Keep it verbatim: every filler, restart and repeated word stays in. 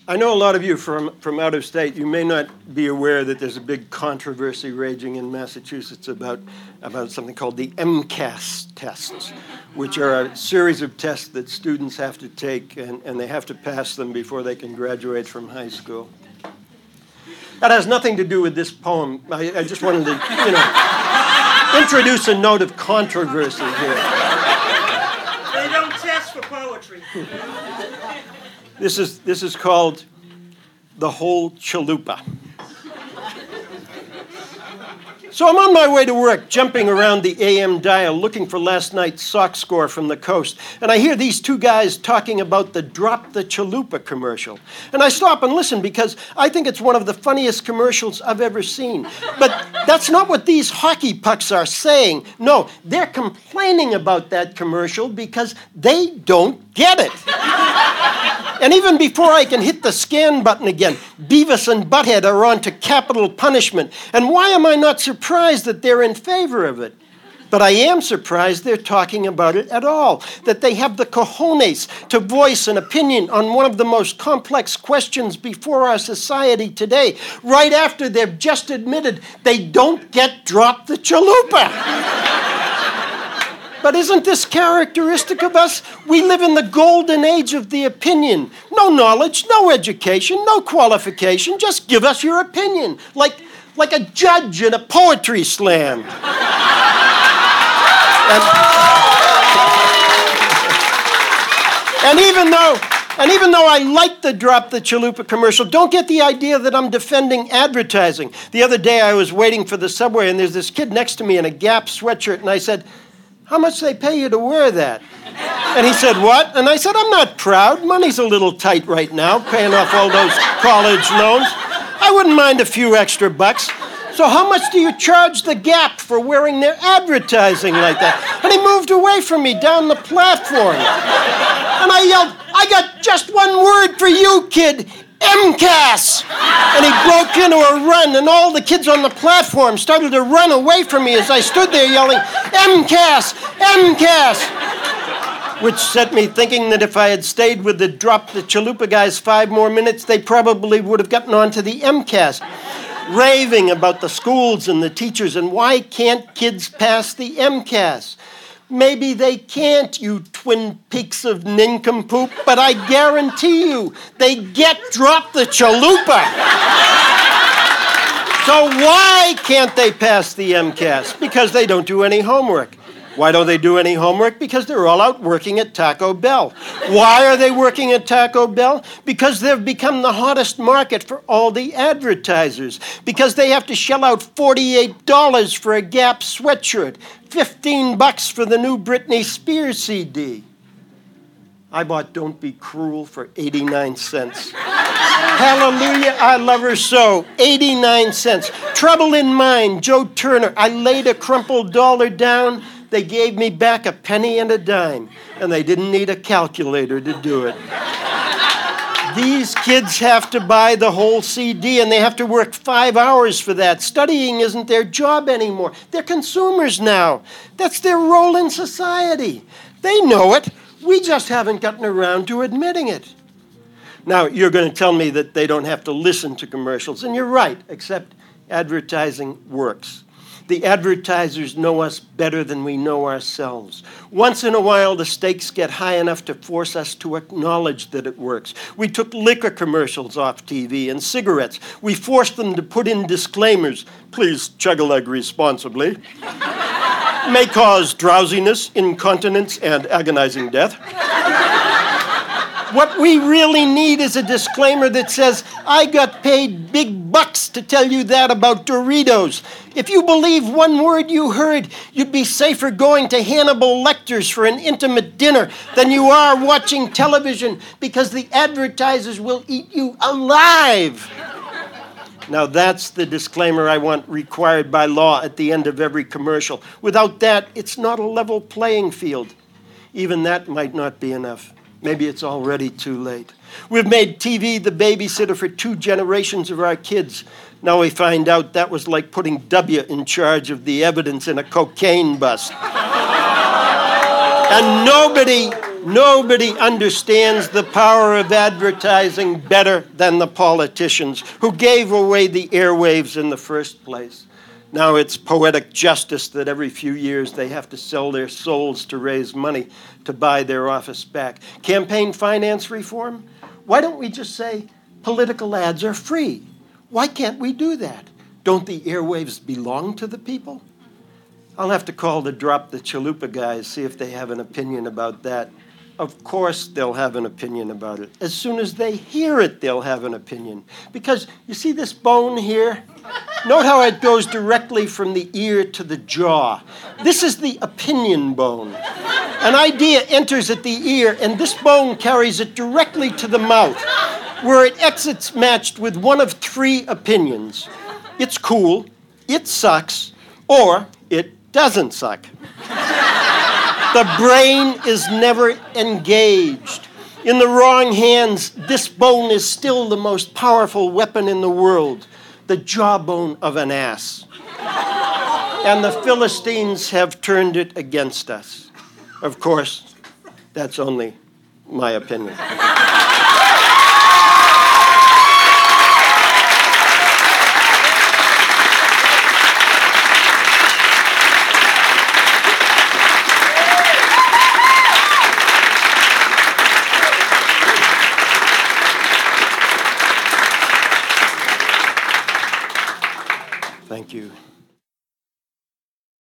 I know a lot of you from, from out of state, you may not be aware that there's a big controversy raging in Massachusetts about, about something called the MCAS tests, which are a series of tests that students have to take, and, and they have to pass them before they can graduate from high school. That has nothing to do with this poem. I, I just wanted to, you know, introduce a note of controversy here. They don't test for poetry. This is, this is called The Whole Chalupa. So I'm on my way to work, jumping around the A M dial, looking for last night's sock score from the coast. And I hear these two guys talking about the Drop the Chalupa commercial. And I stop and listen because I think it's one of the funniest commercials I've ever seen. But that's not what these hockey pucks are saying. No, they're complaining about that commercial because they don't get it. And even before I can hit the scan button again, Beavis and Butthead are on to capital punishment. And why am I not surprised that they're in favor of it? But I am surprised they're talking about it at all, that they have the cojones to voice an opinion on one of the most complex questions before our society today, right after they've just admitted they don't get Drop the Chalupa. But isn't this characteristic of us? We live in the golden age of the opinion. No knowledge, no education, no qualification. Just give us your opinion, like, like a judge in a poetry slam. and, and even though, and even though I like the Drop the Chalupa commercial, don't get the idea that I'm defending advertising. The other day I was waiting for the subway, and there's this kid next to me in a Gap sweatshirt, and I said, "How much do they pay you to wear that?" And he said, "What?" And I said, "I'm not proud. Money's a little tight right now, paying off all those college loans. I wouldn't mind a few extra bucks. So how much do you charge the Gap for wearing their advertising like that?" And he moved away from me down the platform. And I yelled, "I got just one word for you, kid. MCAS!" And he broke into a run, and all the kids on the platform started to run away from me as I stood there yelling, "MCAS! MCAS!" Which set me thinking that if I had stayed with the Drop the Chalupa guys five more minutes, they probably would have gotten on to the MCAS, raving about the schools and the teachers and why can't kids pass the MCAS. Maybe they can't, you twin peaks of nincompoop, but I guarantee you, they get Drop the Chalupa. So why can't they pass the MCAS? Because they don't do any homework. Why don't they do any homework? Because they're all out working at Taco Bell. Why are they working at Taco Bell? Because they've become the hottest market for all the advertisers. Because they have to shell out forty-eight dollars for a Gap sweatshirt, fifteen bucks for the new Britney Spears C D. I bought Don't Be Cruel for eighty-nine cents. Hallelujah, I love her so. eighty-nine cents. Trouble in Mind, Joe Turner. I laid a crumpled dollar down. They gave me back a penny and a dime, and they didn't need a calculator to do it. These kids have to buy the whole C D, and they have to work five hours for that. Studying isn't their job anymore. They're consumers now. That's their role in society. They know it. We just haven't gotten around to admitting it. Now, you're going to tell me that they don't have to listen to commercials, and you're right, except advertising works. The advertisers know us better than we know ourselves. Once in a while, the stakes get high enough to force us to acknowledge that it works. We took liquor commercials off T V and cigarettes. We forced them to put in disclaimers. Please chug-a-lug responsibly. May cause drowsiness, incontinence, and agonizing death. What we really need is a disclaimer that says, I got paid big bucks to tell you that about Doritos. If you believe one word you heard, you'd be safer going to Hannibal Lecter's for an intimate dinner than you are watching television because the advertisers will eat you alive. Now that's the disclaimer I want required by law at the end of every commercial. Without that, it's not a level playing field. Even that might not be enough. Maybe it's already too late. We've made T V the babysitter for two generations of our kids. Now we find out that was like putting W in charge of the evidence in a cocaine bust. And nobody, Nobody understands the power of advertising better than the politicians who gave away the airwaves in the first place. Now it's poetic justice that every few years they have to sell their souls to raise money to buy their office back. Campaign finance reform? Why don't we just say political ads are free? Why can't we do that? Don't the airwaves belong to the people? I'll have to call the Drop the Chalupa guys, see if they have an opinion about that. Of course they'll have an opinion about it. As soon as they hear it, they'll have an opinion. Because you see this bone here? Note how it goes directly from the ear to the jaw. This is the opinion bone. An idea enters at the ear, and this bone carries it directly to the mouth, where it exits matched with one of three opinions. It's cool, it sucks, or it doesn't suck. The brain is never engaged. In the wrong hands, this bone is still the most powerful weapon in the world, the jawbone of an ass. And the Philistines have turned it against us. Of course, that's only my opinion. Thank you.